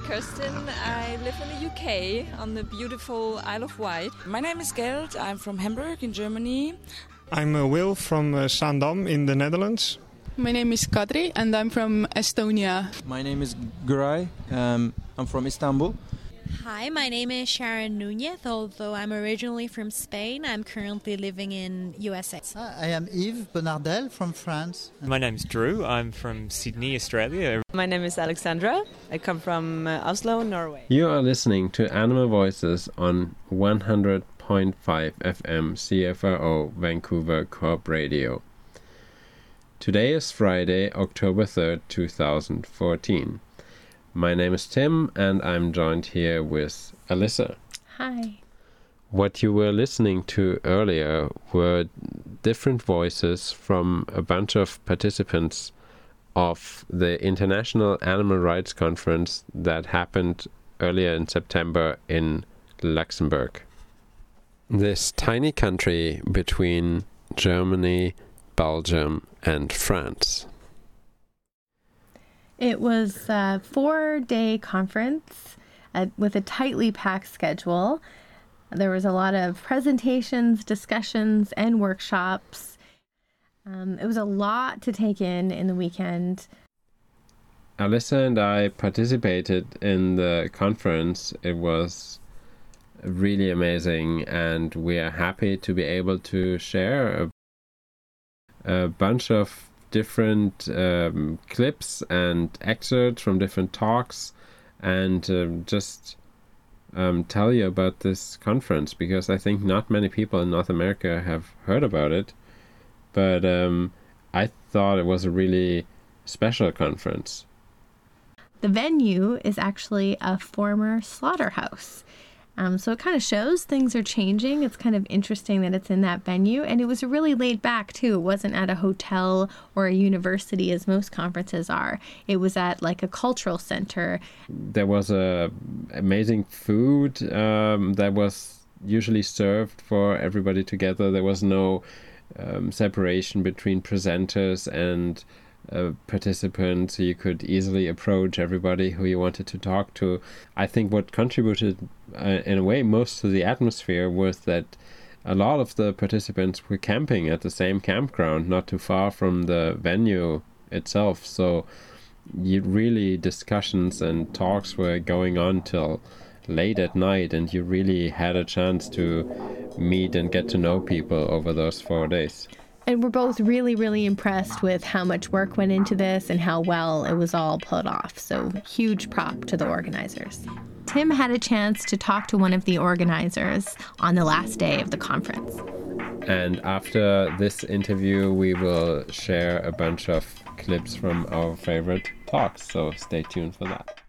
Kirsten. I live in the UK on the beautiful Isle of Wight. My name is Gerd. I'm from Hamburg in Germany. I'm Will from Zaandam in the Netherlands. My name is Kadri and I'm from Estonia. My name is Guray. I'm from Istanbul. Hi, my name is Sharon Nunez. Although I'm originally from Spain, I'm currently living in USA. I am Yves Bernardel from France. My name is Drew. I'm from Sydney, Australia. My name is Alexandra. I come from Oslo, Norway. You are listening to Animal Voices on 100.5 FM CFRO Vancouver Co-op Radio. Today is Friday, October 3rd, 2014. My name is Tim, and I'm joined here with Alyssa. Hi. What you were listening to earlier were different voices from a bunch of participants of the International Animal Rights Conference that happened earlier in September in Luxembourg. This tiny country between Germany, Belgium, and France. It was a 4-day conference with a tightly packed schedule. There was a lot of presentations, discussions, and workshops. It was a lot to take in the weekend. Alyssa and I participated in the conference. It was really amazing, and we are happy to be able to share a bunch of different clips and excerpts from different talks, and just tell you about this conference, because I think not many people in North America have heard about it, but I thought it was a really special conference. The venue is actually a former slaughterhouse. So it kind of shows things are changing. It's kind of interesting that it's in that venue. And it was really laid back, too. It wasn't at a hotel or a university, as most conferences are. It was at, like, a cultural center. There was amazing food that was usually served for everybody together. There was no separation between presenters and participants. You could easily approach everybody who you wanted to talk to. I think what contributed in a way most to the atmosphere was that a lot of the participants were camping at the same campground not too far from the venue itself, so really discussions and talks were going on till late at night, and you really had a chance to meet and get to know people over those 4 days. And we're both really, really impressed with how much work went into this and how well it was all pulled off. So huge prop to the organizers. Tim had a chance to talk to one of the organizers on the last day of the conference. And after this interview, we will share a bunch of clips from our favorite talks. So stay tuned for that.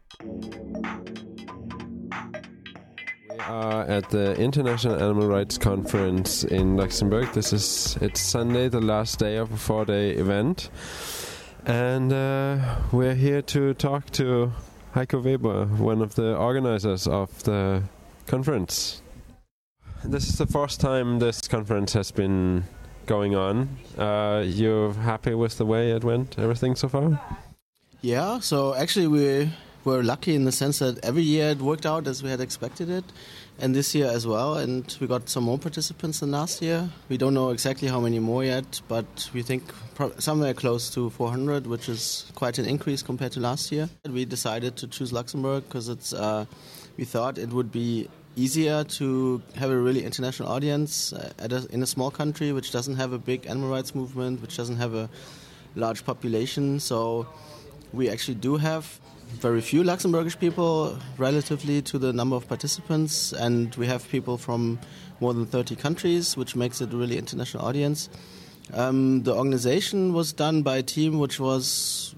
We are at the International Animal Rights Conference in Luxembourg. It's Sunday, the last day of a 4-day event, and we're here to talk to Heiko Weber, one of the organizers of the conference. This is the first time this conference has been going on. You're happy with the way it went, everything so far? Yeah, so actually we're lucky in the sense that every year it worked out as we had expected it, and this year as well, and we got some more participants than last year. We don't know exactly how many more yet, but we think somewhere close to 400, which is quite an increase compared to last year. We decided to choose Luxembourg because we thought it would be easier to have a really international audience in a small country which doesn't have a big animal rights movement, which doesn't have a large population. So we actually do have very few Luxembourgish people relatively to the number of participants, and we have people from more than 30 countries, which makes it a really international audience. The organization was done by a team which was,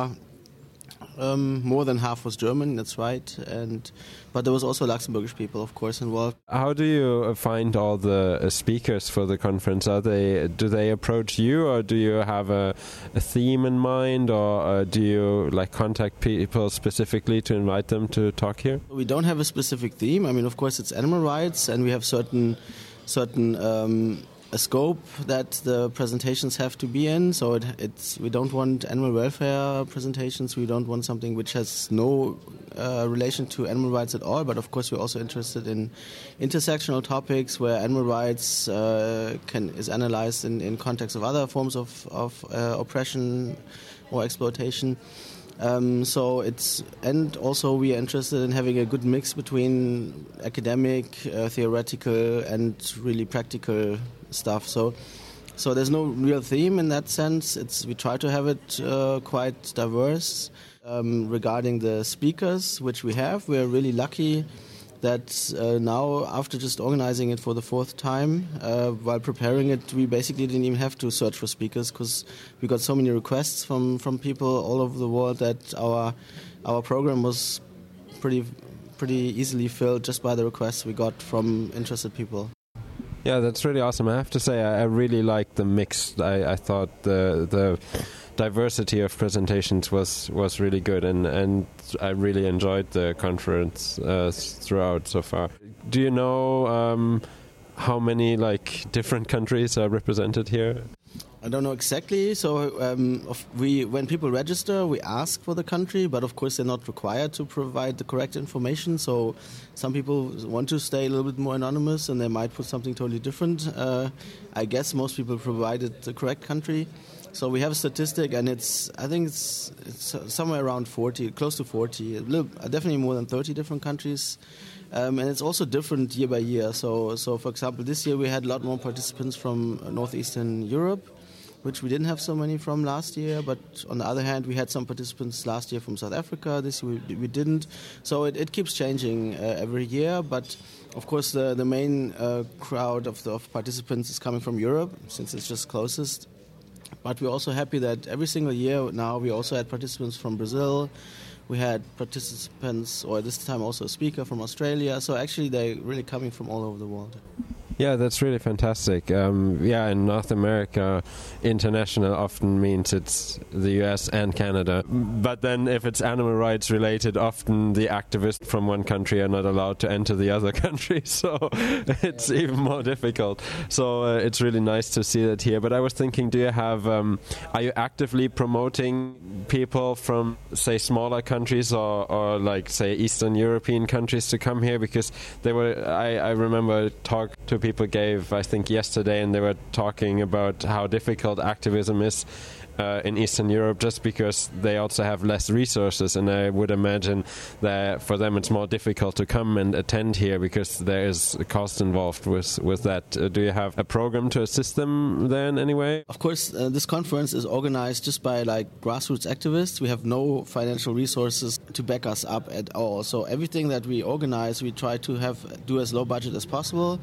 more than half was German, that's right, but there was also Luxembourgish people, of course, involved. How do you find all the speakers for the conference? Do they approach you, or do you have a theme in mind, or do you contact people specifically to invite them to talk here? We don't have a specific theme. I mean, of course, it's animal rights, and we have certain a scope that the presentations have to be in. So we don't want animal welfare presentations. We don't want something which has no relation to animal rights at all. But of course, we're also interested in intersectional topics where animal rights is analyzed in context of other forms of oppression or exploitation. And also we are interested in having a good mix between academic, theoretical, and really practical stuff. So there's no real theme in that sense. We try to have it quite diverse. Regarding the speakers, which we have, we're really lucky that now, after just organizing it for the fourth time, while preparing it, we basically didn't even have to search for speakers because we got so many requests from people all over the world that our program was pretty easily filled just by the requests we got from interested people. Yeah, that's really awesome. I have to say, I really liked the mix. I thought the diversity of presentations was really good, and I really enjoyed the conference throughout so far. Do you know how many different countries are represented here? I don't know exactly. So when people register, we ask for the country, but of course they're not required to provide the correct information. So some people want to stay a little bit more anonymous, and they might put something totally different. I guess most people provided the correct country. So we have a statistic, and I think it's somewhere around 40, close to 40, definitely more than 30 different countries. And it's also different year by year. So for example, this year we had a lot more participants from Northeastern Europe, which we didn't have so many from last year. But on the other hand, we had some participants last year from South Africa. This year we didn't. So it keeps changing every year. But of course, the main crowd of participants is coming from Europe, since it's just closest. But we're also happy that every single year now we also had participants from Brazil. We had participants, or this time also a speaker from Australia. So actually they're really coming from all over the world. Yeah, that's really fantastic. In North America, international often means it's the US and Canada. But then if it's animal rights related, often the activists from one country are not allowed to enter the other country. So it's even more difficult. So it's really nice to see that here. But I was thinking, do you have, are you actively promoting people from, say, smaller countries or like, say, Eastern European countries to come here? Because they were, I remember talk to people gave, I think, yesterday, and they were talking about how difficult activism is in Eastern Europe, just because they also have less resources, and I would imagine that for them it's more difficult to come and attend here because there is a cost involved with that. Do you have a program to assist them there in any way? Of course, this conference is organized just by grassroots activists. We have no financial resources to back us up at all. So everything that we organize, we try to do as low budget as possible.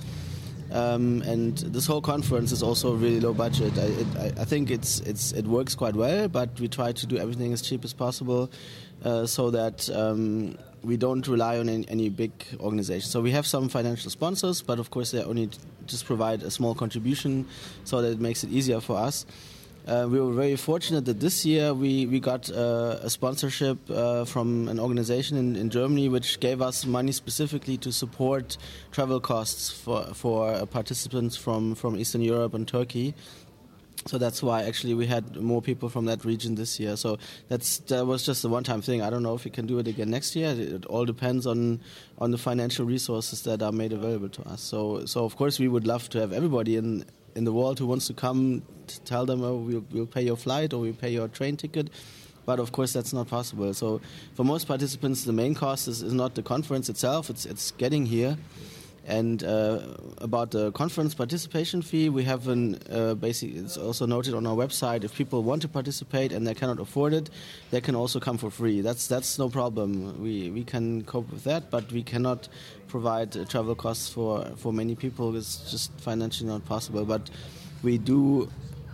And this whole conference is also really low budget. I think it works quite well, but we try to do everything as cheap as possible so that we don't rely on any big organizations. So we have some financial sponsors, but of course they only just provide a small contribution so that it makes it easier for us. We were very fortunate that this year we got a sponsorship from an organization in Germany which gave us money specifically to support travel costs for participants from Eastern Europe and Turkey. So that's why actually we had more people from that region this year. So that was just a one-time thing. I don't know if we can do it again next year. It all depends on the financial resources that are made available to us. So of course we would love to have everybody in the world who wants to come, to tell them, oh, we'll pay your flight or we'll pay your train ticket. But of course that's not possible. So for most participants, the main cost is not the conference itself, it's getting here. And about the conference participation fee, we have it's also noted on our website, if people want to participate and they cannot afford it, they can also come for free. That's no problem. We can cope with that, but we cannot provide travel costs for many people. It's just financially not possible. But we do,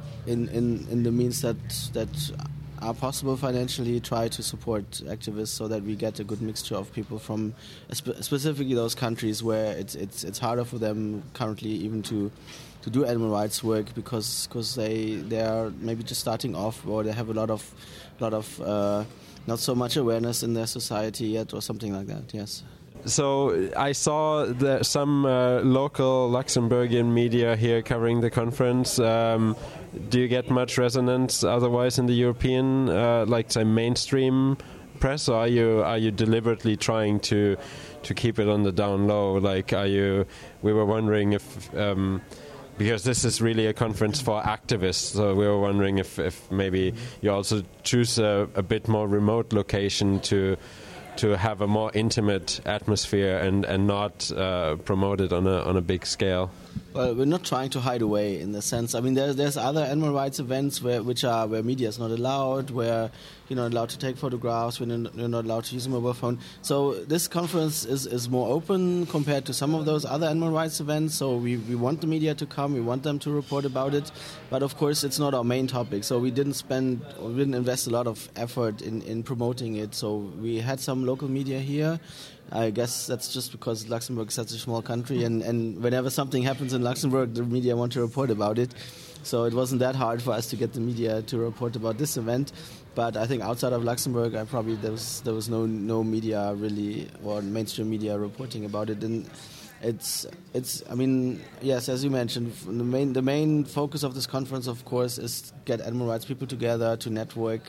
in the means that are possible financially, try to support activists so that we get a good mixture of people from specifically those countries where it's harder for them currently even to do animal rights work because they are maybe just starting off, or they have a lot of not so much awareness in their society yet, or something like that. Yes. So I saw some local Luxembourgian media here covering the conference. Do you get much resonance otherwise in the European, like say, mainstream press, or are you deliberately trying to keep it on the down low? Like, we were wondering if because this is really a conference for activists, so we were wondering if maybe you also choose a bit more remote location to have a more intimate atmosphere and not promote it on a big scale. Well, we're not trying to hide away in the sense. I mean, there's other animal rights events where media is not allowed, where you're not allowed to take photographs, when you're not allowed to use a mobile phone. So this conference is more open compared to some of those other animal rights events. So we want the media to come, we want them to report about it, but of course it's not our main topic. So we didn't invest a lot of effort in promoting it. So we had some local media here. I guess that's just because Luxembourg is such a small country, and whenever something happens in Luxembourg, the media want to report about it. So it wasn't that hard for us to get the media to report about this event. But I think outside of Luxembourg, there was no media really, or mainstream media reporting about it. And it's I mean, yes, as you mentioned, the main focus of this conference, of course, is to get animal rights people together to network.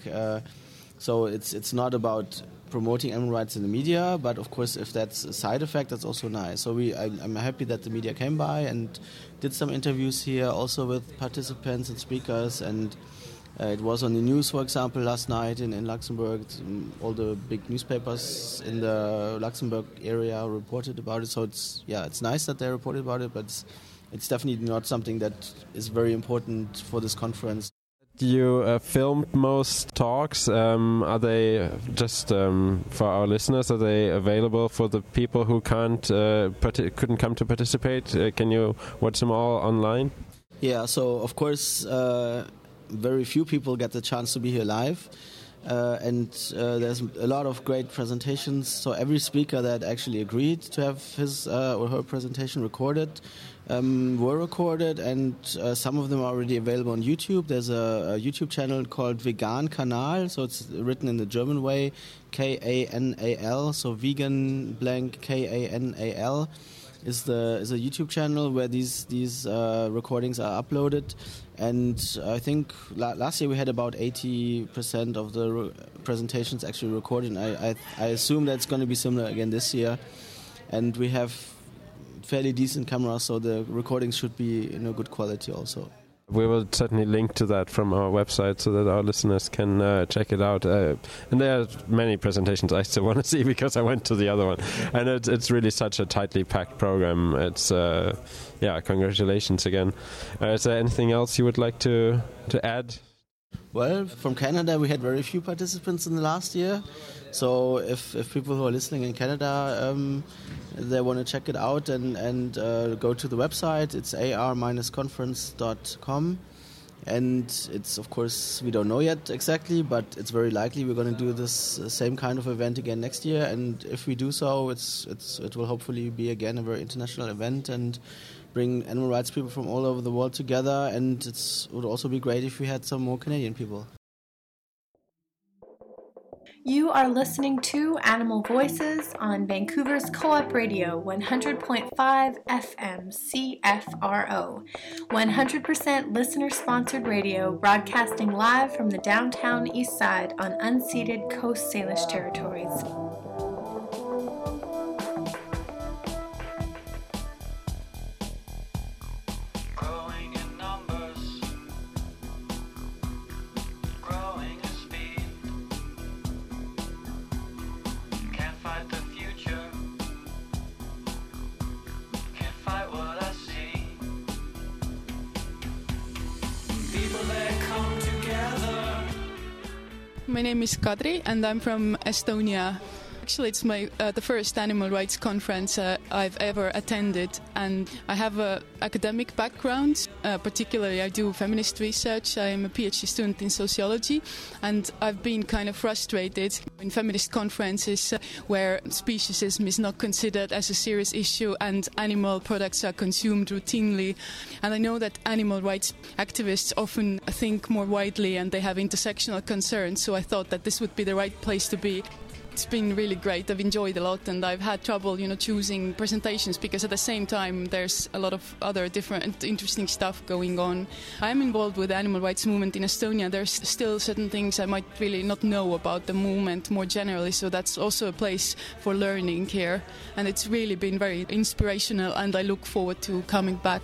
So it's not about promoting animal rights in the media, but of course, if that's a side effect, that's also nice. So I'm happy that the media came by and did some interviews here, also with participants and speakers, and it was on the news, for example, last night in Luxembourg. All the big newspapers in the Luxembourg area reported about it. So it's nice that they reported about it, but it's definitely not something that is very important for this conference. You filmed most talks. Are they just for our listeners? Are they available for the people who couldn't come to participate? Can you watch them all online? Yeah. So of course, very few people get the chance to be here live, and there's a lot of great presentations. So every speaker that actually agreed to have his or her presentation recorded were recorded, and some of them are already available on YouTube. There's a YouTube channel called Vegan Kanal, so it's written in the German way, Kanal, so vegan blank Kanal is a YouTube channel where these recordings are uploaded. And I think last year we had about 80% of the presentations actually recorded. And I assume that's going to be similar again this year. And we have fairly decent cameras, so the recordings should be in a good quality also. We will certainly link to that from our website so that our listeners can check it out. And there are many presentations I still want to see because I went to the other one. And it's really such a tightly packed program. It's, congratulations again. Is there anything else you would like to add? Well, from Canada, we had very few participants in the last year. So if people who are listening in Canada, they want to check it out and go to the website. It's ar-conference.com. And it's, of course, we don't know yet exactly, but it's very likely we're going to do this same kind of event again next year. And if we do so, it will hopefully be again a very international event and bring animal rights people from all over the world together. And it would also be great if we had some more Canadian people. You are listening to Animal Voices on Vancouver's Co-op Radio 100.5 FM CFRO, 100% listener-sponsored radio broadcasting live from the downtown east side on unceded Coast Salish territories. My name is Kadri and I'm from Estonia. Actually, it's the first animal rights conference I've ever attended, and I have an academic background. Particularly, I do feminist research. I'm a PhD student in sociology, and I've been kind of frustrated in feminist conferences where speciesism is not considered as a serious issue and animal products are consumed routinely. And I know that animal rights activists often think more widely and they have intersectional concerns, so I thought that this would be the right place to be. It's been really great. I've enjoyed a lot, and I've had trouble, choosing presentations because at the same time there's a lot of other different interesting stuff going on. I'm involved with the animal rights movement in Estonia. There's still certain things I might really not know about the movement more generally, so that's also a place for learning here. And it's really been very inspirational, and I look forward to coming back.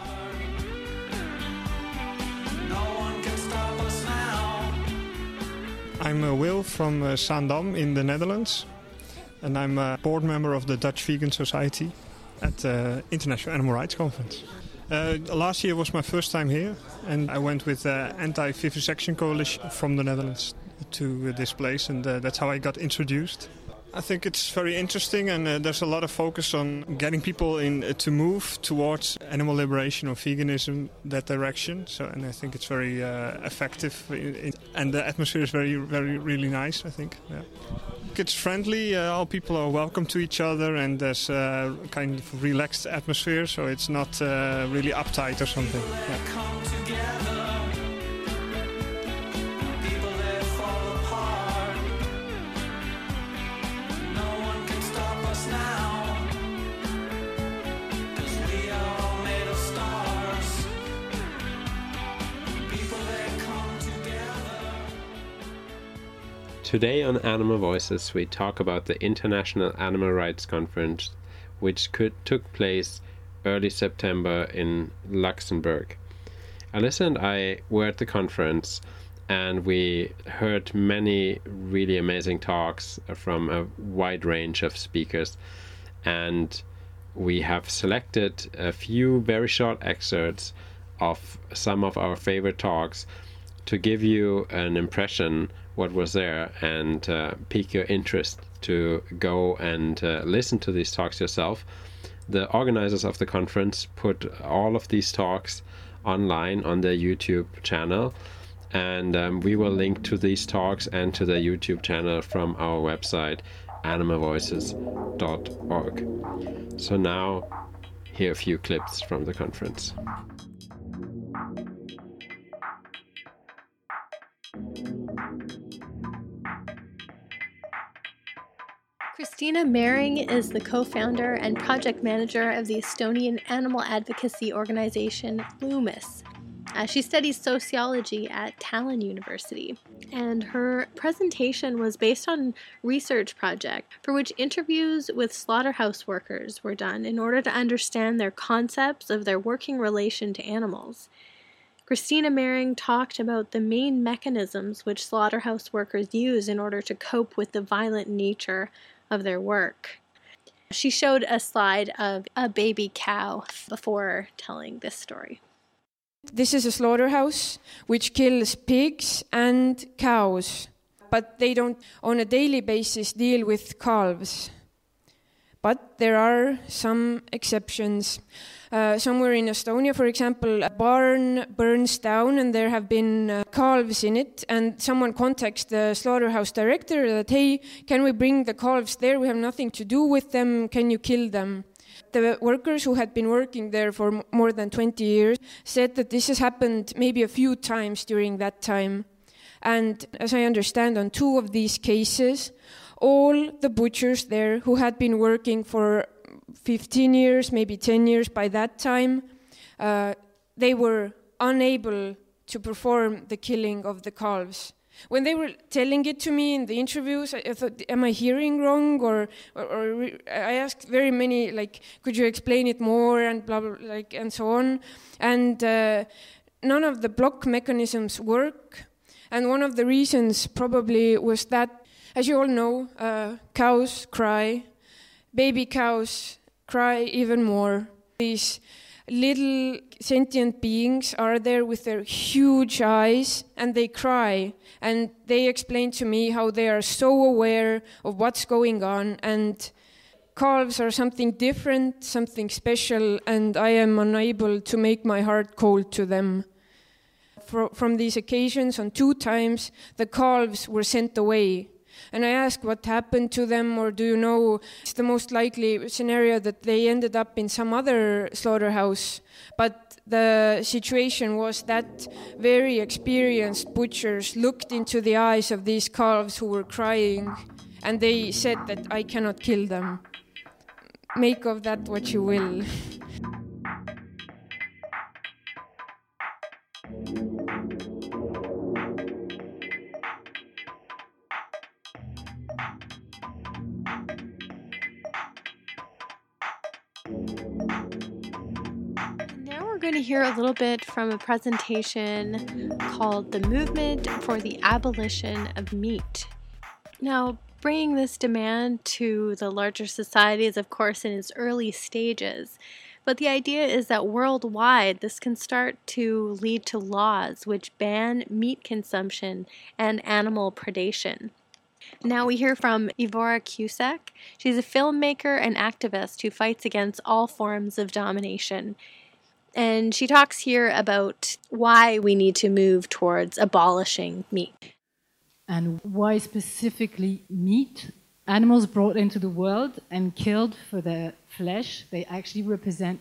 I'm Will from Zaandam in the Netherlands, and I'm a board member of the Dutch Vegan Society at the International Animal Rights Conference. Last year was my first time here, and I went with the Anti-Vivisection Coalition from the Netherlands to this place, and that's how I got introduced. I think it's very interesting, and there's a lot of focus on getting people to move towards animal liberation or veganism, that direction. And I think it's very effective, and the atmosphere is really nice, I think. Yeah. It's friendly, all people are welcome to each other, and there's a kind of relaxed atmosphere, so it's not really uptight or something. Yeah. Today on Animal Voices, we talk about the International Animal Rights Conference, which took place early September in Luxembourg. Alyssa and I were at the conference, and we heard many really amazing talks from a wide range of speakers, and we have selected a few very short excerpts of some of our favorite talks to give you an impression what was there and pique your interest to go and listen to these talks yourself. The organizers of the conference put all of these talks online on their YouTube channel, and we will link to these talks and to their YouTube channel from our website animalvoices.org. So now, here are a few clips from the conference. Christina Mering is the co-founder and project manager of the Estonian animal advocacy organization Loomis. She studies sociology at Tallinn University, and her presentation was based on a research project for which interviews with slaughterhouse workers were done in order to understand their concepts of their working relation to animals. Christina Mering talked about the main mechanisms which slaughterhouse workers use in order to cope with the violent nature of their work. She showed a slide of a baby cow before telling this story. This is a slaughterhouse which kills pigs and cows, but they don't on a daily basis deal with calves. But there are some exceptions. Somewhere in Estonia, for example, a barn burns down and there have been calves in it, and someone contacts the slaughterhouse director that, hey, can we bring the calves there? We have nothing to do with them. Can you kill them? The workers who had been working there for more than 20 years said that this has happened maybe a few times during that time. And as I understand, on 2 of these cases, all the butchers there who had been working for 15 years, maybe 10 years by that time, they were unable to perform the killing of the calves. When they were telling it to me in the interviews, I thought, am I hearing wrong? Or I asked very many, like, could you explain it more, and blah, blah, like, and so on. And none of the block mechanisms work. And one of the reasons probably was that, as you all know, cows cry. Baby cows cry even more. These little sentient beings are there with their huge eyes, and they cry. And they explain to me how they are so aware of what's going on. And calves are something different, something special, and I am unable to make my heart cold to them. From these occasions, on 2 times, the calves were sent away. And I asked what happened to them, or do you know, it's the most likely scenario that they ended up in some other slaughterhouse. But the situation was that very experienced butchers looked into the eyes of these calves who were crying, and they said that I cannot kill them. Make of that what you will. We're going to hear a little bit from a presentation called The Movement for the Abolition of Meat. Now, bringing this demand to the larger society is, of course, in its early stages, but the idea is that worldwide this can start to lead to laws which ban meat consumption and animal predation. Now we hear from Ivora Cusack. She's a filmmaker and activist who fights against all forms of domination. And she talks here about why we need to move towards abolishing meat. And why specifically meat? Animals brought into the world and killed for their flesh, they actually represent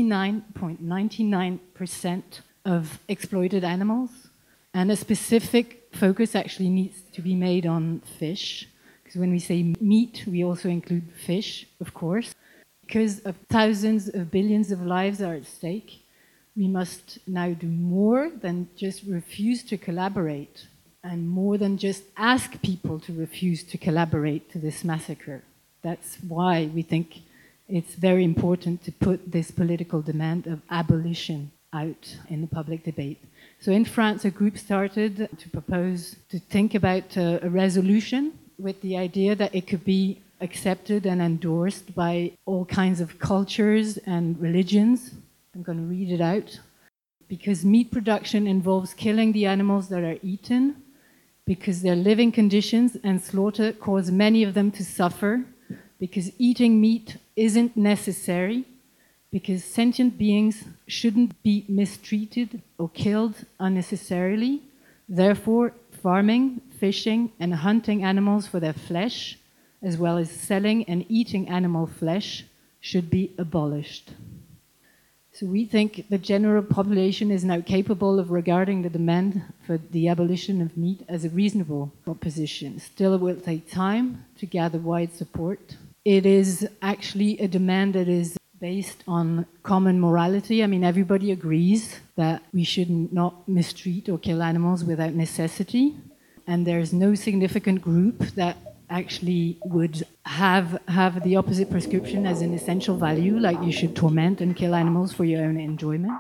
99.99% of exploited animals. And a specific focus actually needs to be made on fish. Because when we say meat, we also include fish, of course. Because of thousands of billions of lives are at stake, we must now do more than just refuse to collaborate, and more than just ask people to refuse to collaborate to this massacre. That's why we think it's very important to put this political demand of abolition out in the public debate. So in France, a group started to propose to think about a resolution with the idea that it could be accepted and endorsed by all kinds of cultures and religions. I'm going to read it out. Because meat production involves killing the animals that are eaten, because their living conditions and slaughter cause many of them to suffer, because eating meat isn't necessary, because sentient beings shouldn't be mistreated or killed unnecessarily. Therefore, farming, fishing, and hunting animals for their flesh, as well as selling and eating animal flesh, should be abolished. So we think the general population is now capable of regarding the demand for the abolition of meat as a reasonable proposition. Still, it will take time to gather wide support. It is actually a demand that is based on common morality. I mean, everybody agrees that we should not mistreat or kill animals without necessity. And there's no significant group that actually would have the opposite prescription as an essential value, like you should torment and kill animals for your own enjoyment.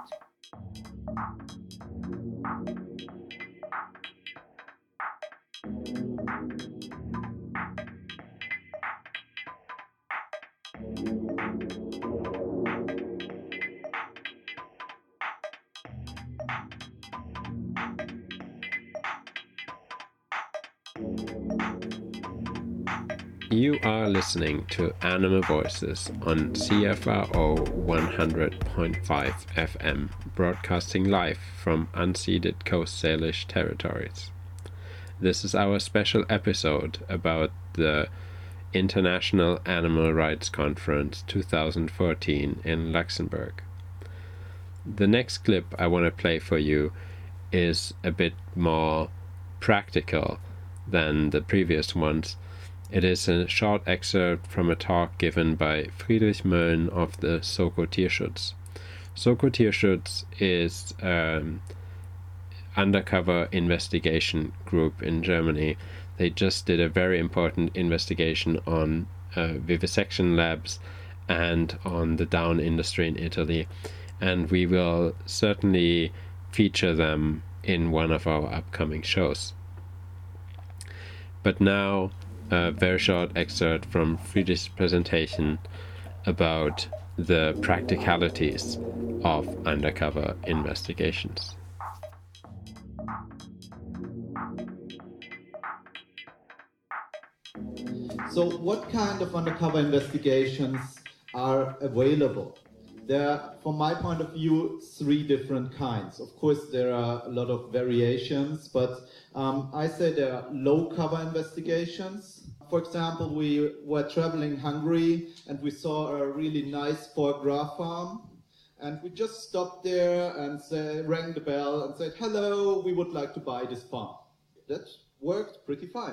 You are listening to Animal Voices on CFRO 100.5 FM, broadcasting live from unceded Coast Salish territories. This is our special episode about the International Animal Rights Conference 2014 in Luxembourg. The next clip I want to play for you is a bit more practical than the previous ones. It is a short excerpt from a talk given by Friedrich Mölln of the Soko Tierschutz. Soko Tierschutz is an undercover investigation group in Germany. They just did a very important investigation on vivisection labs and on the down industry in Italy. And we will certainly feature them in one of our upcoming shows. But now, a very short excerpt from Friedrich's presentation about the practicalities of undercover investigations. So what kind of undercover investigations are available? There are, from my point of view, three different kinds. Of course, there are a lot of variations, but I say there are low-cover investigations. For example, we were traveling Hungary and we saw a really nice foie gras farm. And we just stopped there and rang the bell and said, "Hello, we would like to buy this farm." That worked pretty fine.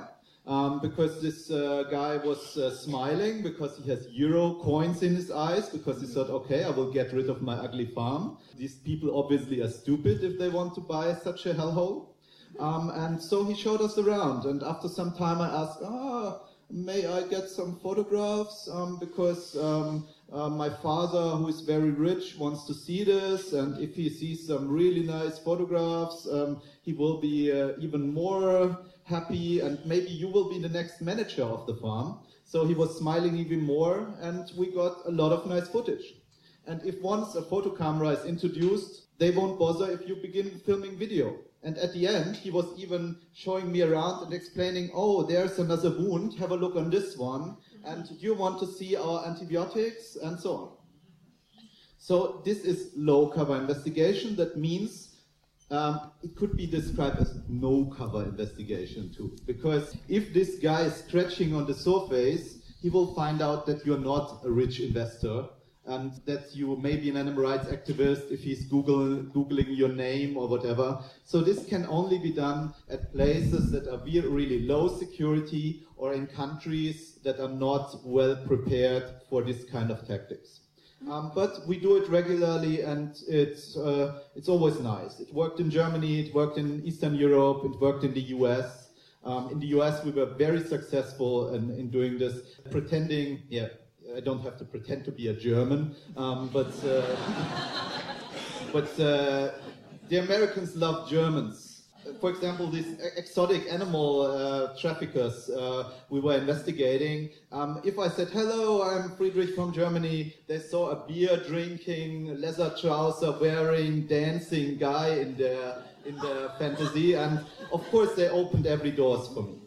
because this guy was smiling because he has euro coins in his eyes, because he thought, okay, I will get rid of my ugly farm. These people obviously are stupid if they want to buy such a hellhole. And so he showed us around, and after some time I asked, may I get some photographs, because my father, who is very rich, wants to see this, and if he sees some really nice photographs, he will be even more happy, and maybe you will be the next manager of the farm. So he was smiling even more, and we got a lot of nice footage. And if once a photo camera is introduced, they won't bother if you begin filming video. And at the end, he was even showing me around and explaining, oh, there's another wound, have a look on this one, and do you want to see our antibiotics, and so on. So this is low-cover investigation. That means it could be described as no-cover investigation too. Because if this guy is scratching on the surface, he will find out that you're not a rich investor, and that you may be an animal rights activist if he's Googling your name or whatever. So this can only be done at places that are really low security or in countries that are not well prepared for this kind of tactics. But we do it regularly, and it's always nice. It worked in Germany, it worked in Eastern Europe, it worked in the US. In the US we were very successful in doing this, pretending, I don't have to pretend to be a German, but the Americans love Germans. For example, these exotic animal traffickers we were investigating. If I said, hello, I'm Friedrich from Germany, they saw a beer-drinking, leather trouser-wearing, dancing guy in their fantasy, and of course they opened every doors for me.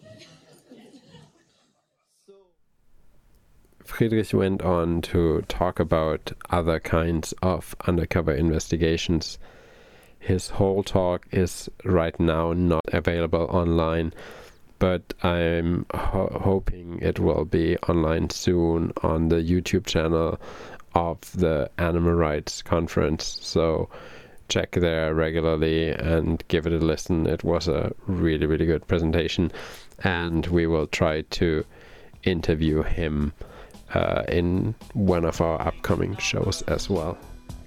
Friedrich went on to talk about other kinds of undercover investigations. His whole talk is right now not available online, but I'm hoping it will be online soon on the YouTube channel of the Animal Rights Conference. So check there regularly and give it a listen. It was a really, really good presentation, and we will try to interview him in one of our upcoming shows as well.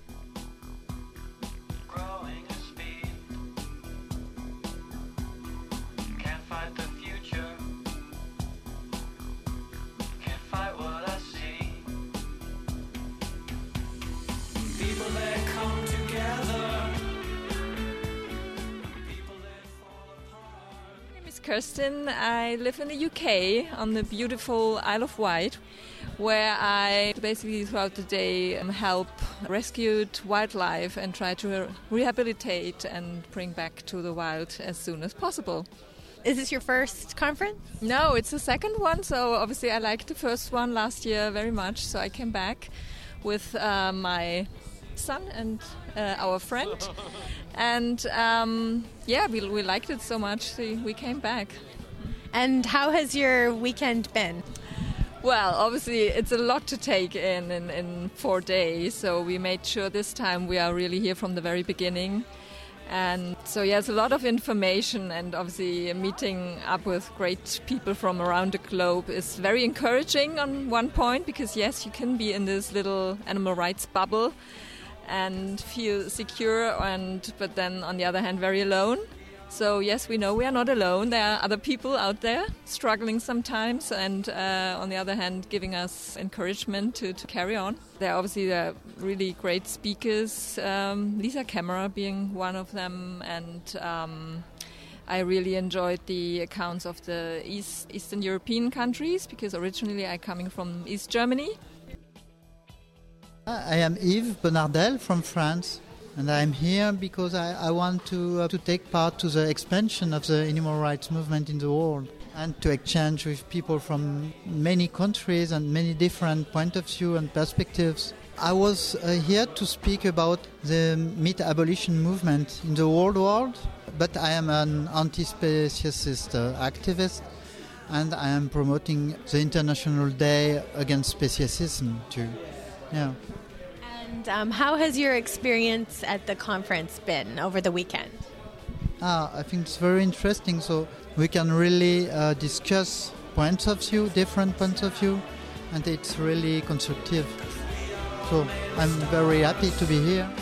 Kirsten. I live in the UK on the beautiful Isle of Wight, where I basically throughout the day help rescued wildlife and try to rehabilitate and bring back to the wild as soon as possible. Is this your first conference? No, it's the second one, so obviously I liked the first one last year very much, so I came back with my son and our friend, and we liked it so much, so we came back. And how has your weekend been? Well, obviously it's a lot to take in 4 days, so we made sure this time we are really here from the very beginning. And so it's a lot of information, and obviously meeting up with great people from around the globe is very encouraging on one point, because yes, you can be in this little animal rights bubble and feel secure, but then on the other hand very alone. So yes, we know we are not alone. There are other people out there struggling sometimes, and on the other hand giving us encouragement to carry on. There are obviously really great speakers, Lisa Kammerer being one of them, and I really enjoyed the accounts of the Eastern European countries, because originally I'm coming from East Germany. I am Yves Bonardel from France, and I'm here because I want to take part to the expansion of the animal rights movement in the world, and to exchange with people from many countries and many different points of view and perspectives. I was here to speak about the meat abolition movement in the world, but I am an anti-speciesist activist, and I am promoting the International Day Against Speciesism too. Yeah. And how has your experience at the conference been over the weekend? I think it's very interesting. So we can really discuss points of view, different points of view, and it's really constructive. So I'm very happy to be here.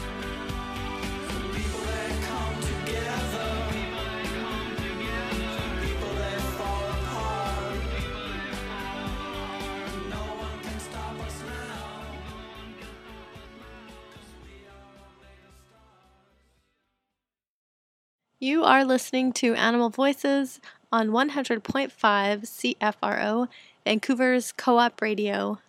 You are listening to Animal Voices on 100.5 CFRO, Vancouver's Co-op Radio.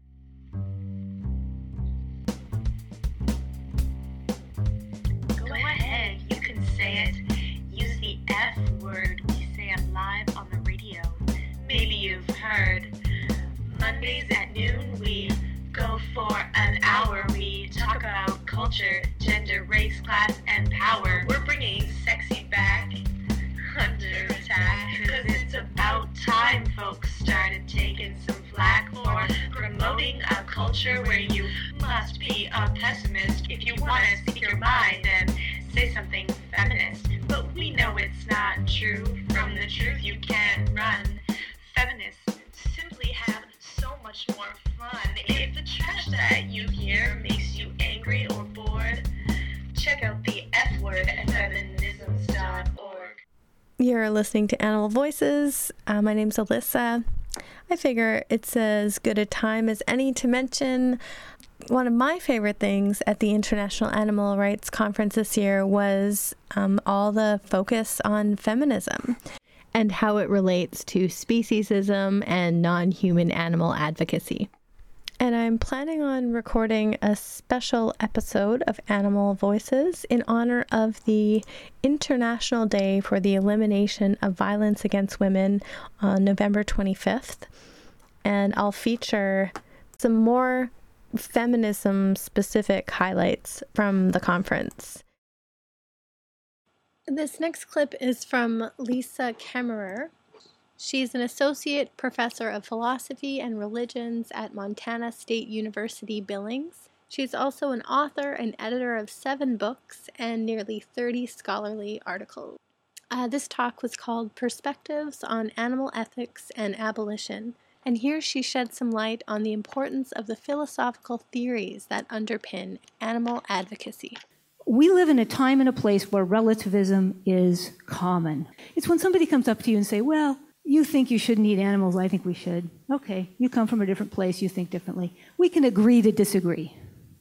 Go ahead, you can say it. Use the F word. We say it live on the radio. Maybe you've heard. Mondays at noon, we go for an hour. We talk about culture, gender, race, class, and power. We're bringing sexy back under attack. Cause it's about time folks started taking some flack for promoting a culture where you must be a pessimist. If you want to speak your mind, then say something feminist. But we know it's not true. From the truth you can't run. Feminists simply have so much more fun. If the trash that you hear makes you angry or bored, check out the F word at feminisms.org. You're listening to Animal Voices. My name's Alyssa. I figure it's as good a time as any to mention one of my favorite things at the International Animal Rights Conference this year was all the focus on feminism and how it relates to speciesism and non-human animal advocacy. And I'm planning on recording a special episode of Animal Voices in honor of the International Day for the Elimination of Violence Against Women on November 25th. And I'll feature some more feminism-specific highlights from the conference. This next clip is from Lisa Kemmerer. She's an associate professor of philosophy and religions at Montana State University, Billings. She's also an author and editor of 7 books and nearly 30 scholarly articles. This talk was called Perspectives on Animal Ethics and Abolition, and here she shed some light on the importance of the philosophical theories that underpin animal advocacy. We live in a time and a place where relativism is common. It's when somebody comes up to you and say, well, you think you shouldn't eat animals, I think we should. Okay, you come from a different place, you think differently. We can agree to disagree.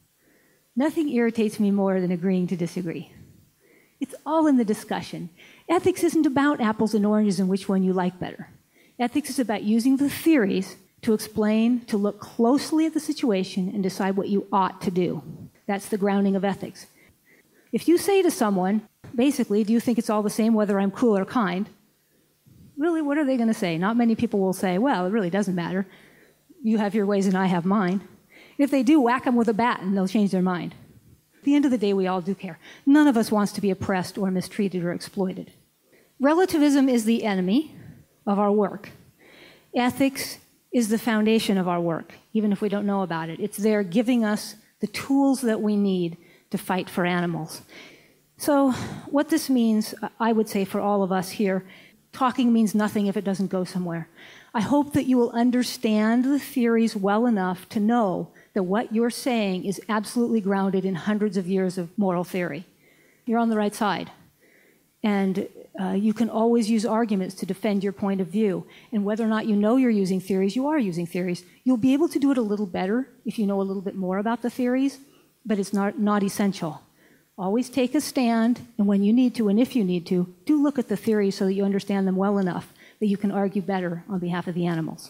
Nothing irritates me more than agreeing to disagree. It's all in the discussion. Ethics isn't about apples and oranges and which one you like better. Ethics is about using the theories to explain, to look closely at the situation and decide what you ought to do. That's the grounding of ethics. If you say to someone, basically, do you think it's all the same whether I'm cruel or kind? Really, what are they going to say? Not many people will say, well, it really doesn't matter. You have your ways and I have mine. If they do, whack them with a bat and they'll change their mind. At the end of the day, we all do care. None of us wants to be oppressed or mistreated or exploited. Relativism is the enemy of our work. Ethics is the foundation of our work, even if we don't know about it. It's there giving us the tools that we need to fight for animals. So what this means, I would say for all of us here, talking means nothing if it doesn't go somewhere. I hope that you will understand the theories well enough to know that what you're saying is absolutely grounded in hundreds of years of moral theory. You're on the right side. And you can always use arguments to defend your point of view. And whether or not you know you're using theories, you are using theories. You'll be able to do it a little better if you know a little bit more about the theories, but it's not essential. Always take a stand, and when you need to, and if you need to, do look at the theories so that you understand them well enough that you can argue better on behalf of the animals.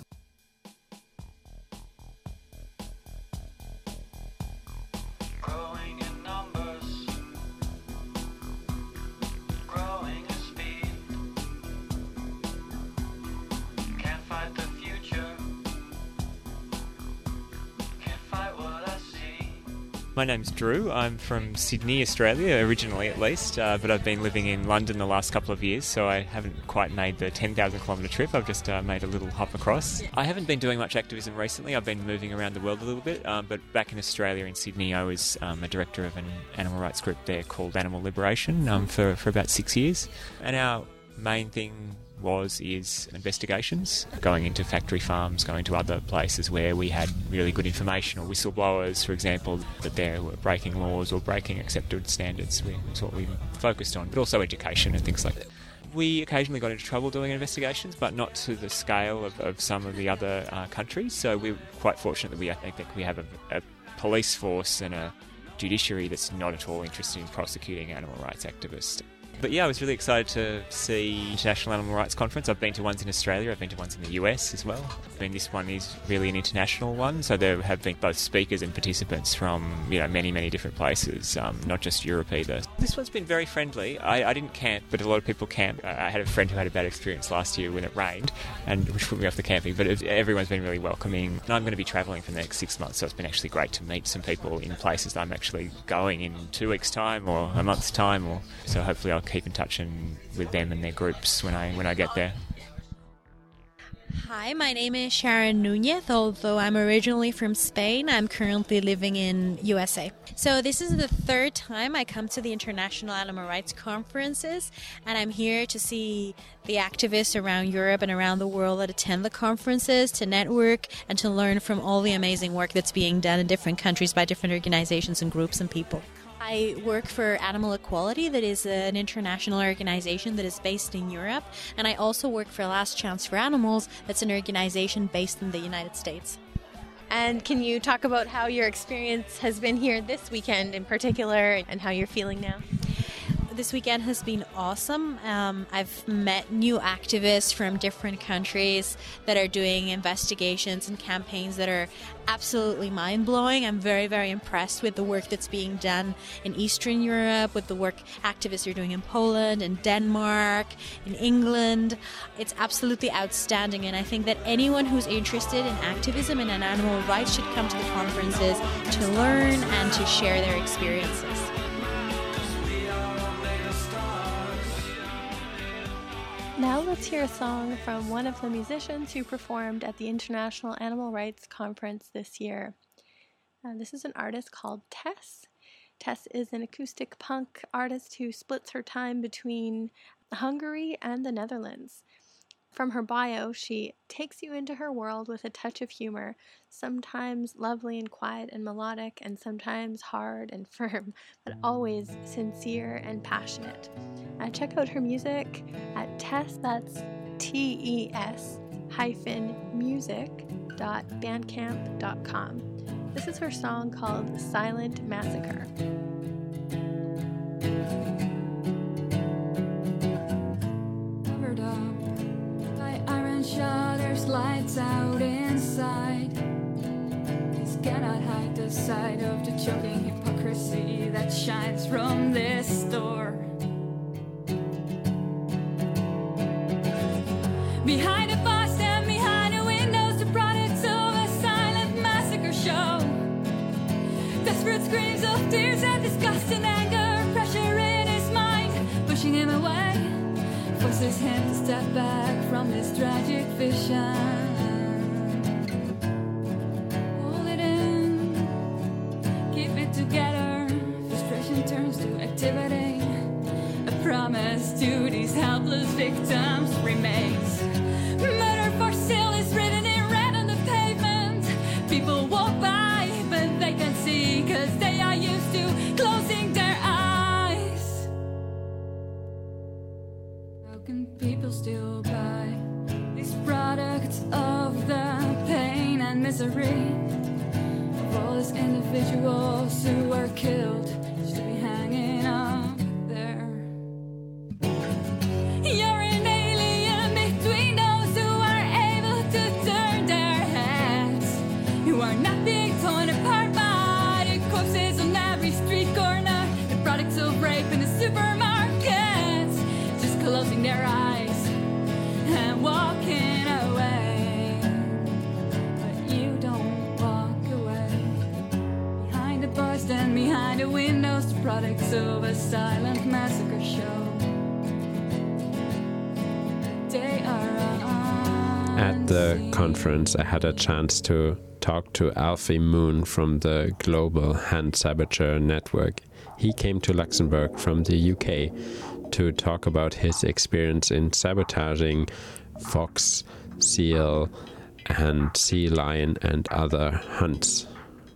My name's Drew. I'm from Sydney, Australia, originally at least, but I've been living in London the last couple of years, so I haven't quite made the 10,000 kilometre trip. I've just made a little hop across. I haven't been doing much activism recently. I've been moving around the world a little bit, but back in Australia, in Sydney, I was a director of an animal rights group there called Animal Liberation for about 6 years. And our main thing is investigations, going into factory farms, going to other places where we had really good information, or whistleblowers, for example, that they were breaking laws or breaking accepted standards. That's what we focused on, but also education and things like that. We occasionally got into trouble doing investigations, but not to the scale of some of the other countries. So we're quite fortunate that we have a police force and a judiciary that's not at all interested in prosecuting animal rights activists. But yeah, I was really excited to see International Animal Rights Conference. I've been to ones in Australia, I've been to ones in the US as well. This one is really an international one, so there have been both speakers and participants from many, many different places, not just Europe either. This one's been very friendly. I didn't camp, but a lot of people camp. I had a friend who had a bad experience last year when it rained, and which put me off the camping, but everyone's been really welcoming. And I'm going to be travelling for the next 6 months, so it's been actually great to meet some people in places that I'm actually going in 2 weeks' time or a month's time, so hopefully I'll keep in touch with them and their groups when I get there. Hi, my name is Sharon Nunez. Although I'm originally from Spain, I'm currently living in USA. So this is the third time I come to the International Animal Rights Conferences, and I'm here to see the activists around Europe and around the world that attend the conferences, to network and to learn from all the amazing work that's being done in different countries by different organizations and groups and people. I work for Animal Equality, that is an international organization that is based in Europe, and I also work for Last Chance for Animals, that's an organization based in the United States. And can you talk about how your experience has been here this weekend in particular and how you're feeling now? This weekend has been awesome. I've met new activists from different countries that are doing investigations and campaigns that are absolutely mind-blowing. I'm very, very impressed with the work that's being done in Eastern Europe, with the work activists are doing in Poland, in Denmark, in England. It's absolutely outstanding, and I think that anyone who's interested in activism and in animal rights should come to the conferences to learn and to share their experiences. Now let's hear a song from one of the musicians who performed at the International Animal Rights Conference this year. This is an artist called Tess. Tess is an acoustic punk artist who splits her time between Hungary and the Netherlands. From her bio, she takes you into her world with a touch of humor, sometimes lovely and quiet and melodic, and sometimes hard and firm, but always sincere and passionate. Check out her music at Tess, that's TES-music.bandcamp.com. This is her song called Silent Massacre. Covered up by iron shutters, lights out inside. This cannot hide the side of the choking hypocrisy that shines from this door. Behind the bars and behind the windows, the products of a silent massacre show. Desperate screams of tears and disgust and anger, pressure in his mind, pushing him away, forces him to step back from this tragic vision. Hold it in, keep it together. Frustration turns to activity. A promise to these helpless victims remains. Murder for sale is written in red on the pavement. People walk by, but they can't see, 'cause they are used to closing their eyes. How can people still buy these products of the pain and misery of all these individuals who are killed just to be hanging up there? You're an alien between those who are able to turn their heads. You are not being torn apart by the corpses on every street corner, the products of rape in the supermarkets, just closing their eyes and walking away. But you don't walk away. Behind the bars and behind the windows, the products of a silent massacre show. At the conference, I had a chance to talk to Alfie Moon from the Global Hand Saboteur Network. He came to Luxembourg from the UK to talk about his experience in sabotaging fox, seal, and sea lion and other hunts.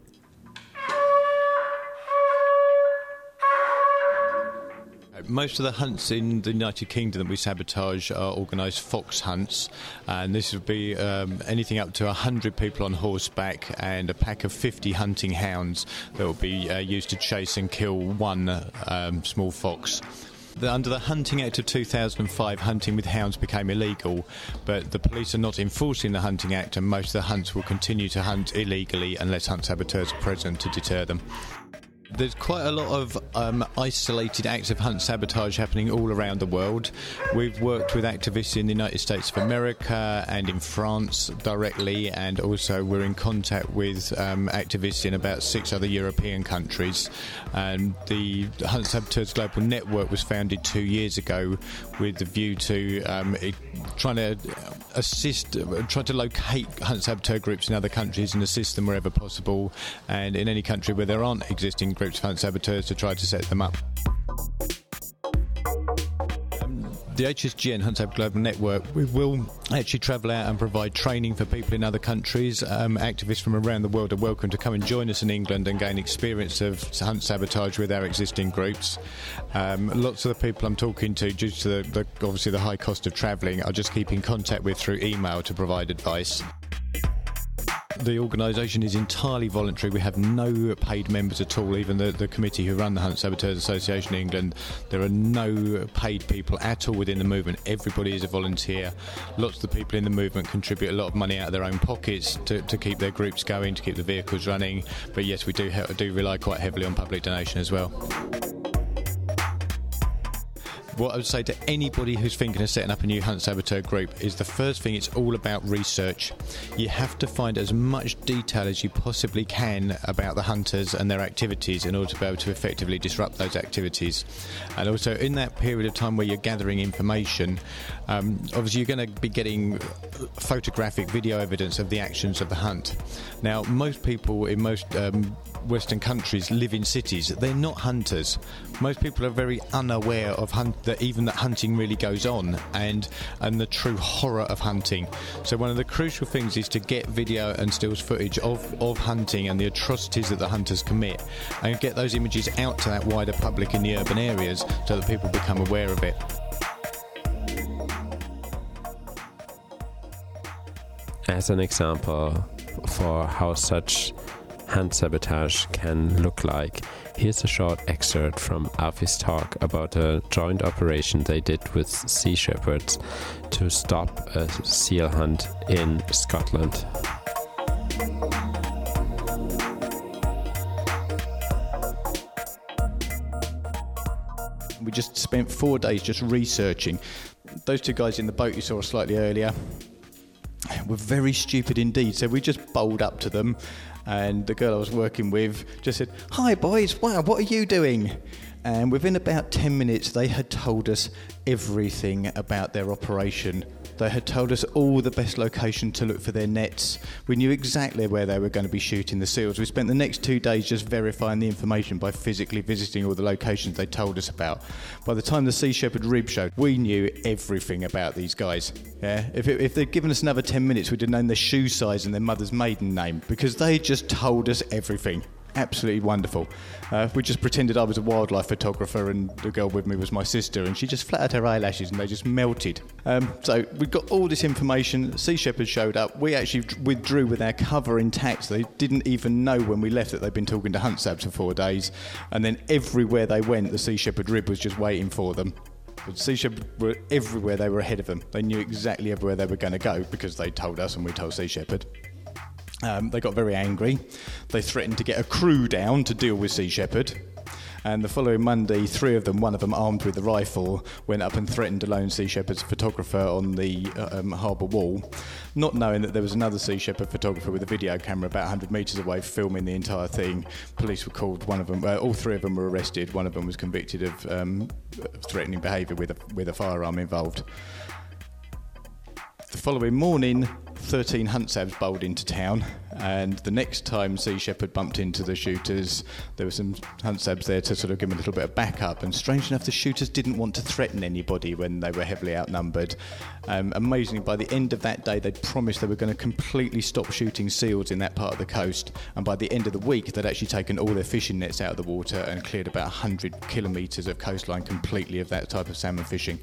Most of the hunts in the United Kingdom that we sabotage are organised fox hunts, and this would be anything up to 100 people on horseback and a pack of 50 hunting hounds that will be used to chase and kill one small fox. Under the Hunting Act of 2005, hunting with hounds became illegal, but the police are not enforcing the Hunting Act, and most of the hunts will continue to hunt illegally unless hunt saboteurs are present to deter them. There's quite a lot of isolated acts of hunt sabotage happening all around the world. We've worked with activists in the United States of America and in France directly, and also we're in contact with activists in about 6 other European countries. And the Hunt Saboteurs Global Network was founded 2 years ago with the view to trying to assist, try to locate hunt saboteur groups in other countries and assist them wherever possible, and in any country where there aren't existing groups of hunt saboteurs to try to set them up. The HSGN, Hunt Saboteur Global Network, we will actually travel out and provide training for people in other countries. Activists from around the world are welcome to come and join us in England and gain experience of hunt sabotage with our existing groups. Lots of the people I'm talking to, due to obviously the high cost of travelling, I just keep in contact with through email to provide advice. The organisation is entirely voluntary. We have no paid members at all. Even the committee who run the Hunt Saboteurs Association in England, there are no paid people at all within the movement. Everybody is a volunteer. Lots of the people in the movement contribute a lot of money out of their own pockets to keep their groups going, to keep the vehicles running. But yes, we do rely quite heavily on public donation as well. What I would say to anybody who's thinking of setting up a new hunt saboteur group is the first thing, it's all about research. You have to find as much detail as you possibly can about the hunters and their activities in order to be able to effectively disrupt those activities. And also in that period of time where you're gathering information, obviously you're going to be getting photographic video evidence of the actions of the hunt. Now, most people in most Western countries live in cities. They're not hunters. Most people are very unaware of that hunting really goes on, and the true horror of hunting. So one of the crucial things is to get video and stills footage of hunting and the atrocities that the hunters commit, and get those images out to that wider public in the urban areas so that people become aware of it. As an example for how such hunt sabotage can look like, here's a short excerpt from Alfie's talk about a joint operation they did with Sea Shepherds to stop a seal hunt in Scotland. We just spent 4 days just researching. Those 2 guys in the boat you saw slightly earlier were very stupid indeed, so we just bowled up to them, and the girl I was working with just said, "Hi boys, wow, what are you doing?" And within about 10 minutes they had told us everything about their operation. They had told us all the best location to look for their nets. We knew exactly where they were going to be shooting the seals. We spent the next 2 days just verifying the information by physically visiting all the locations they told us about. By the time the Sea Shepherd rib showed, we knew everything about these guys. Yeah, if they'd given us another 10 minutes, we'd have known their shoe size and their mother's maiden name, because they just told us everything. Absolutely wonderful. We just pretended I was a wildlife photographer and the girl with me was my sister, and she just flattered her eyelashes and they just melted. So we got all this information. Sea Shepherd showed up. We actually withdrew with our cover intact. They didn't even know when we left that they'd been talking to hunt sabs for 4 days, and then everywhere they went, the Sea Shepherd rib was just waiting for them. The Sea Shepherd were everywhere. They were ahead of them. They knew exactly everywhere they were going to go because they told us and we told Sea Shepherd. They got very angry. They threatened to get a crew down to deal with Sea Shepherd. And the following Monday, 3 of them, one of them armed with a rifle, went up and threatened a lone Sea Shepherd's photographer on the harbour wall, not knowing that there was another Sea Shepherd photographer with a video camera about 100 metres away filming the entire thing. Police were called. One of them, all 3 of them were arrested. One of them was convicted of threatening behaviour with a firearm involved. The following morning, 13 Huntsabs bowled into town, and the next time Sea Shepherd bumped into the shooters, there were some Huntsabs there to sort of give them a little bit of backup, and strange enough the shooters didn't want to threaten anybody when they were heavily outnumbered. Amazingly, by the end of that day they'd promised they were going to completely stop shooting seals in that part of the coast, and by the end of the week they'd actually taken all their fishing nets out of the water and cleared about 100 kilometres of coastline completely of that type of salmon fishing.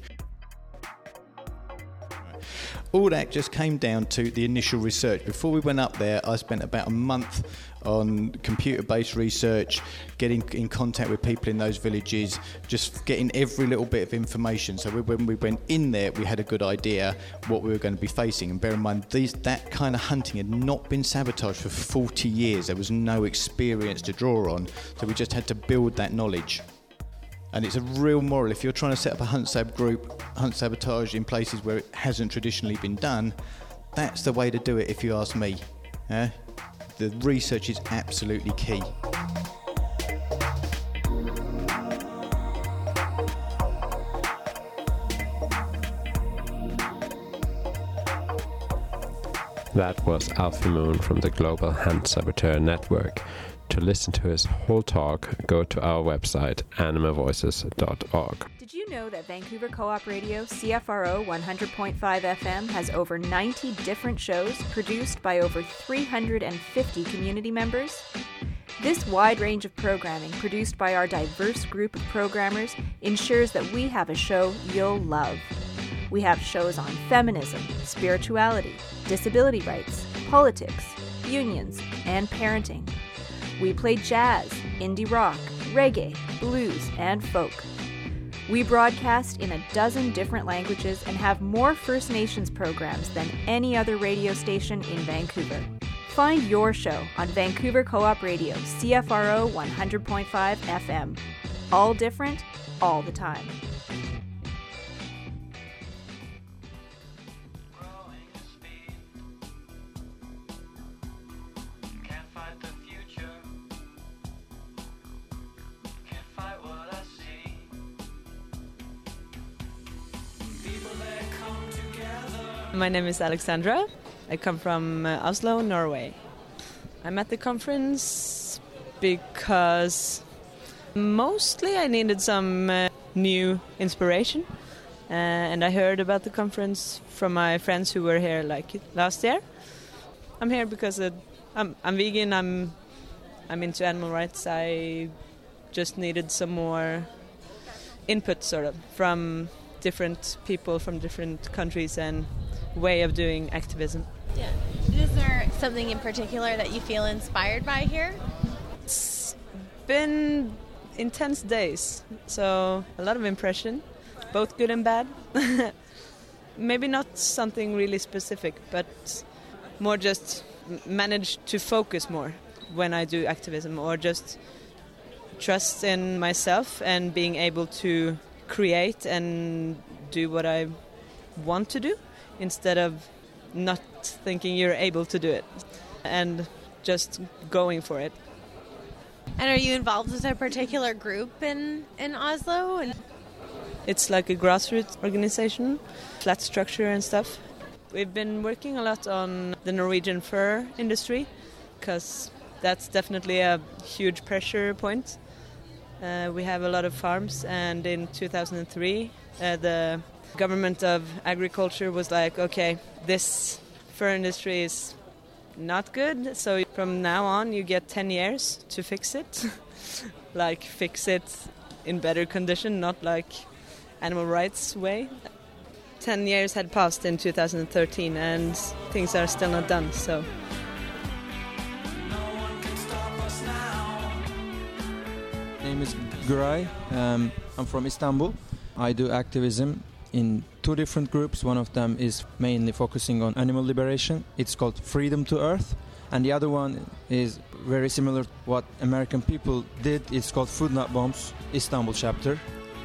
All that just came down to the initial research. Before we went up there, I spent about a month on computer-based research, getting in contact with people in those villages, just getting every little bit of information. So when we went in there, we had a good idea what we were going to be facing. And bear in mind, that kind of hunting had not been sabotaged for 40 years. There was no experience to draw on, so we just had to build that knowledge. And it's a real moral. If you're trying to set up a hunt group, hunt sabotage in places where it hasn't traditionally been done, that's the way to do it if you ask me. The research is absolutely key. That was Alfie Moon from the Global Hunt Saboteur Network. To listen to his whole talk, go to our website, animalvoices.org. Did you know that Vancouver Co-op Radio CFRO 100.5 FM has over 90 different shows produced by over 350 community members? This wide range of programming produced by our diverse group of programmers ensures that we have a show you'll love. We have shows on feminism, spirituality, disability rights, politics, unions, and parenting. We play jazz, indie rock, reggae, blues, and folk. We broadcast in a dozen different languages and have more First Nations programs than any other radio station in Vancouver. Find your show on Vancouver Co-op Radio, CFRO 100.5 FM. All different, all the time. My name is Alexandra. I come from Oslo, Norway. I'm at the conference because mostly I needed some new inspiration. And I heard about the conference from my friends who were here like last year. I'm here because I'm vegan, I'm into animal rights. I just needed some more input sort of from different people from different countries and way of doing activism. Yeah. Is there something in particular that you feel inspired by here? It's been intense days, so a lot of impression, both good and bad. Maybe not something really specific, but more just manage to focus more when I do activism, or just trust in myself and being able to create and do what I want to do, instead of not thinking you're able to do it and just going for it. And are you involved with a particular group in Oslo? It's like a grassroots organization, flat structure and stuff. We've been working a lot on the Norwegian fur industry because that's definitely a huge pressure point. We have a lot of farms, and in 2003 the government of agriculture was like, okay, this fur industry is not good, so from now on you get 10 years to fix it. Like fix it in better condition, not like animal rights way. 10 years had passed in 2013 and things are still not done, so. My name is Guray. I'm from Istanbul. I do activism in two different groups. One of them is mainly focusing on animal liberation. It's called Freedom to Earth. And the other one is very similar to what American people did. It's called Food Not Bombs, Istanbul chapter.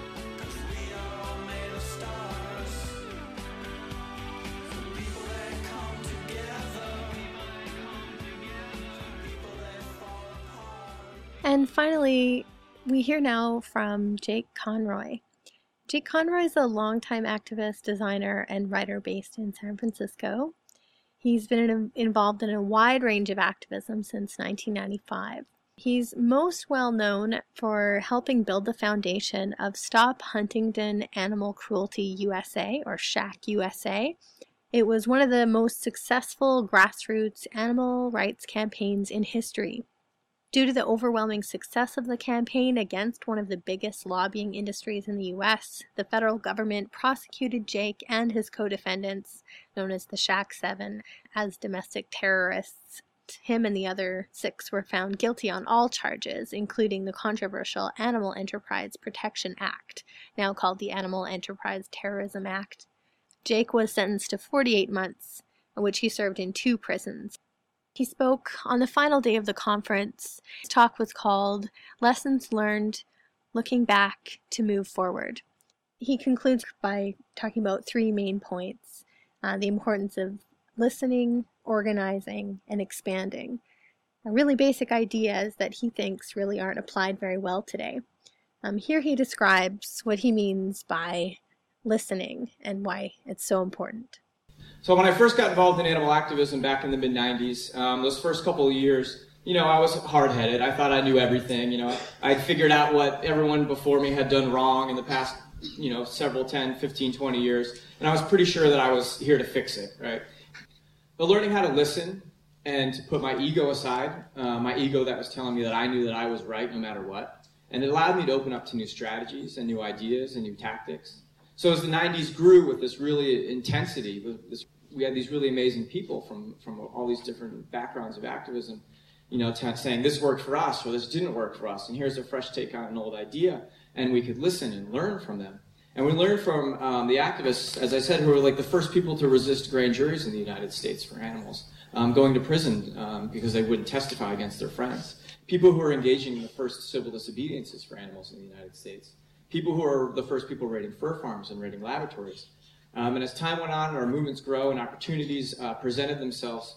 And finally, we hear now from Jake Conroy. Jake Conroy is a longtime activist, designer, and writer based in San Francisco. He's been involved in a wide range of activism since 1995. He's most well known for helping build the foundation of Stop Huntingdon Animal Cruelty USA, or SHAC USA. It was one of the most successful grassroots animal rights campaigns in history. Due to the overwhelming success of the campaign against one of the biggest lobbying industries in the U.S., the federal government prosecuted Jake and his co-defendants, known as the SHAC 7, as domestic terrorists. Him and the other 6 were found guilty on all charges, including the controversial Animal Enterprise Protection Act, now called the Animal Enterprise Terrorism Act. Jake was sentenced to 48 months, which he served in 2 prisons. He spoke on the final day of the conference. His talk was called Lessons Learned, Looking Back to Move Forward. He concludes by talking about 3 main points: the importance of listening, organizing, and expanding. Really basic ideas that he thinks really aren't applied very well today. Here he describes what he means by listening and why it's so important. So when I first got involved in animal activism back in the mid-90s, those first couple of years, I was hard-headed. I thought I knew everything. I'd figured out what everyone before me had done wrong in the past, several 10, 15, 20 years. And I was pretty sure that I was here to fix it, right? But learning how to listen and to put my ego aside, my ego that was telling me that I knew that I was right no matter what, and it allowed me to open up to new strategies and new ideas and new tactics. So as the 90s grew with this really intensity, we had these really amazing people from all these different backgrounds of activism, saying this worked for us or this didn't work for us, and here's a fresh take on an old idea, and we could listen and learn from them. And we learned from the activists, as I said, who were like the first people to resist grand juries in the United States for animals, going to prison because they wouldn't testify against their friends. People who are engaging in the first civil disobediences for animals in the United States. People who are the first people raiding fur farms and raiding laboratories. And as time went on, our movements grow and opportunities presented themselves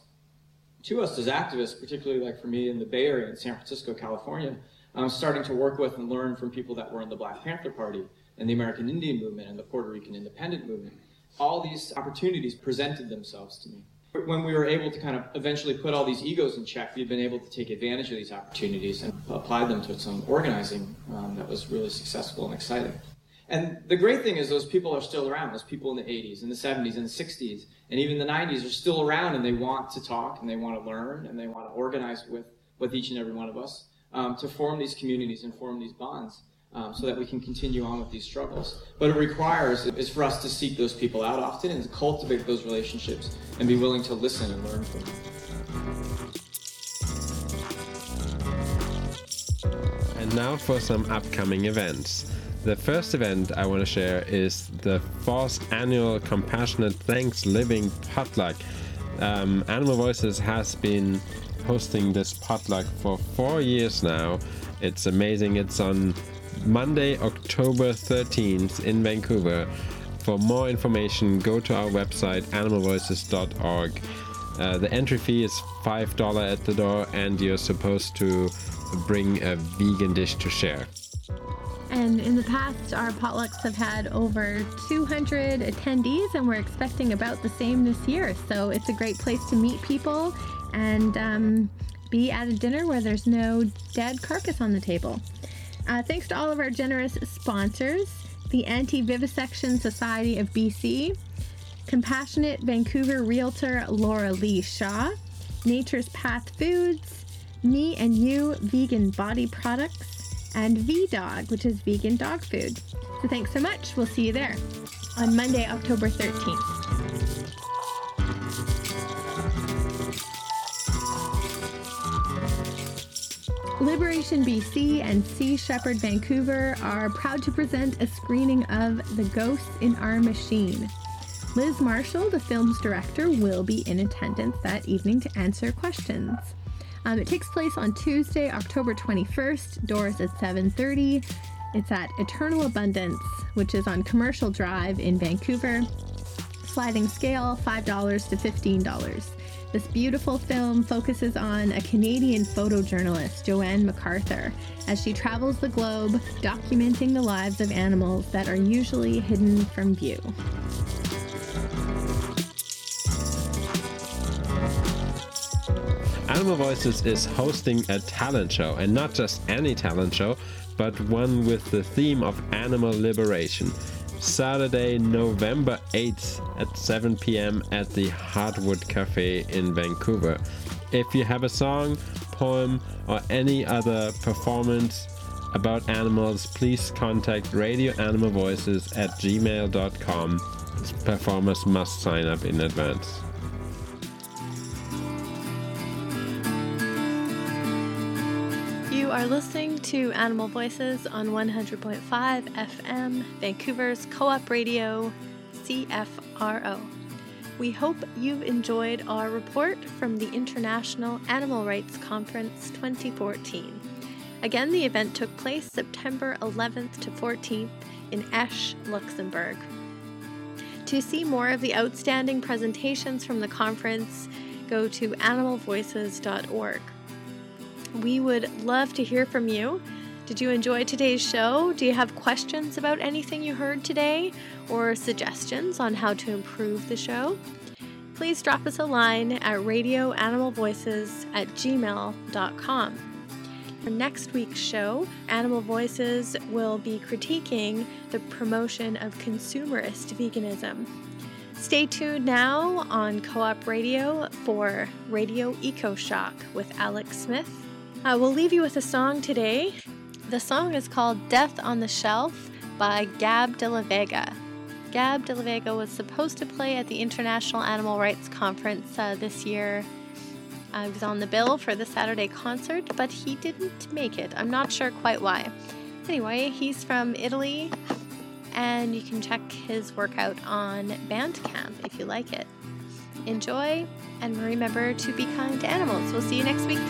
to us as activists, particularly like for me in the Bay Area in San Francisco, California, starting to work with and learn from people that were in the Black Panther Party and the American Indian movement and the Puerto Rican independent movement. All these opportunities presented themselves to me. When we were able to kind of eventually put all these egos in check, we've been able to take advantage of these opportunities and apply them to some organizing that was really successful and exciting. And the great thing is those people are still around. Those people in the 80s, and the 70s, and the 60s, and even the 90s are still around, and they want to talk, and they want to learn, and they want to organize with each and every one of us to form these communities and form these bonds so that we can continue on with these struggles. What it requires is for us to seek those people out often and to cultivate those relationships and be willing to listen and learn from them. And now for some upcoming events. The first event I want to share is the 4th annual Compassionate Thanksgiving Potluck. Animal Voices has been hosting this potluck for 4 years now. It's amazing. It's on Monday, October 13th in Vancouver. For more information, go to our website, animalvoices.org. The entry fee is $5 at the door, and you're supposed to bring a vegan dish to share. And in the past, our potlucks have had over 200 attendees, and we're expecting about the same this year. So it's a great place to meet people and be at a dinner where there's no dead carcass on the table. Thanks to all of our generous sponsors, the Anti-Vivisection Society of BC, Compassionate Vancouver Realtor Laura Lee Shaw, Nature's Path Foods, Me and You Vegan Body Products, and VDog, which is vegan dog food. So thanks so much. We'll see you there on Monday, October 13th. Liberation BC and Sea Shepherd Vancouver are proud to present a screening of The Ghosts in Our Machine. Liz Marshall, the film's director, will be in attendance that evening to answer questions. It takes place on Tuesday, October 21st, doors at 7:30. It's at Eternal Abundance, which is on Commercial Drive in Vancouver. Sliding scale, $5 to $15. This beautiful film focuses on a Canadian photojournalist, Joanne MacArthur, as she travels the globe documenting the lives of animals that are usually hidden from view. Animal Voices is hosting a talent show, and not just any talent show, but one with the theme of animal liberation. Saturday, November 8th at 7 p.m. at the Hardwood Cafe in Vancouver. If you have a song, poem, or any other performance about animals, please contact Radio Animal Voices at gmail.com. Performers must sign up in advance. You are listening to Animal Voices on 100.5 FM, Vancouver's co-op radio, CFRO. We hope you've enjoyed our report from the International Animal Rights Conference 2014. Again, the event took place September 11th to 14th in Esch, Luxembourg. To see more of the outstanding presentations from the conference, go to animalvoices.org. We would love to hear from you. Did you enjoy today's show? Do you have questions about anything you heard today or suggestions on how to improve the show? Please drop us a line at radioanimalvoices@gmail.com. For next week's show, Animal Voices will be critiquing the promotion of consumerist veganism. Stay tuned now on Co-op Radio for Radio EcoShock with Alex Smith. We'll leave you with a song today. The song is called Death on the Shelf by Gab de la Vega. Gab de la Vega was supposed to play at the International Animal Rights Conference this year. He was on the bill for the Saturday concert, but he didn't make it. I'm not sure quite why. Anyway, he's from Italy, and you can check his work out on Bandcamp if you like it. Enjoy, and remember to be kind to animals. We'll see you next week.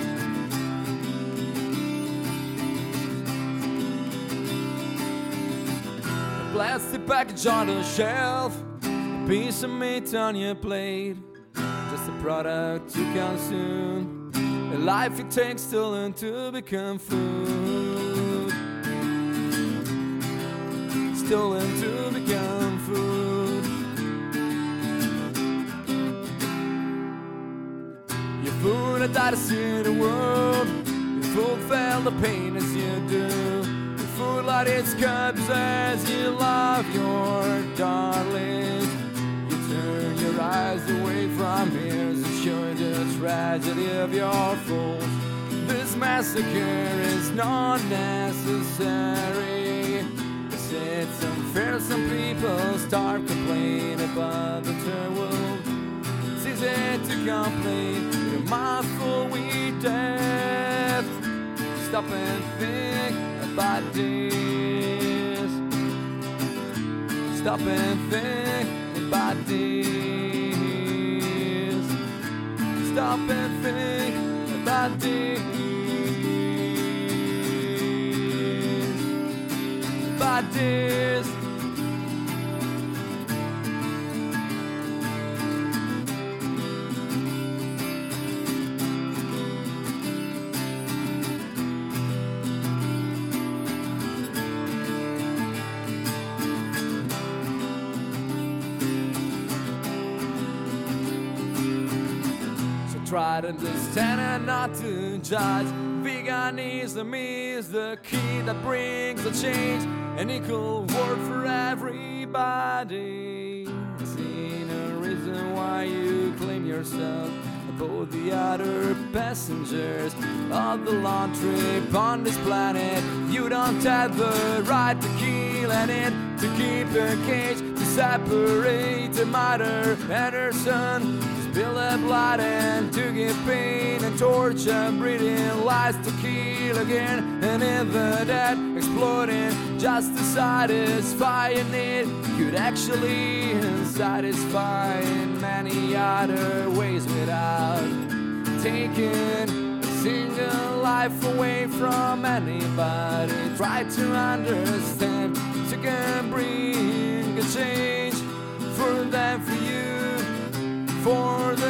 Plastic package on the shelf, a piece of meat on your plate, just a product you consume, a life it takes to learn to become food, still learn to become food. Your food had died to see the world, your food felt the pain as you do. Food light its cups as you love your darlings. You turn your eyes away from ears and show the tragedy of your fools. This massacre is not necessary. It's unfair, some people start complaining about the third world. It's easy to complain, your mouth full with death. Stop and think about this. Stop and think about this. Stop and think about this. About this. Try to understand and not to judge. Veganism is the key that brings a change, an equal world for everybody. See no reason why you claim yourself above the other passengers of the long trip on this planet. You don't have the right to kill and it to keep a cage to separate the mother and her son. Spill the blood and to give pain and torture, breathing lies to kill again, and in the dead exploding just to satisfy a need could actually satisfy in many other ways without taking a single life away from anybody. Try to understand, so you can bring a change for them, for you, for the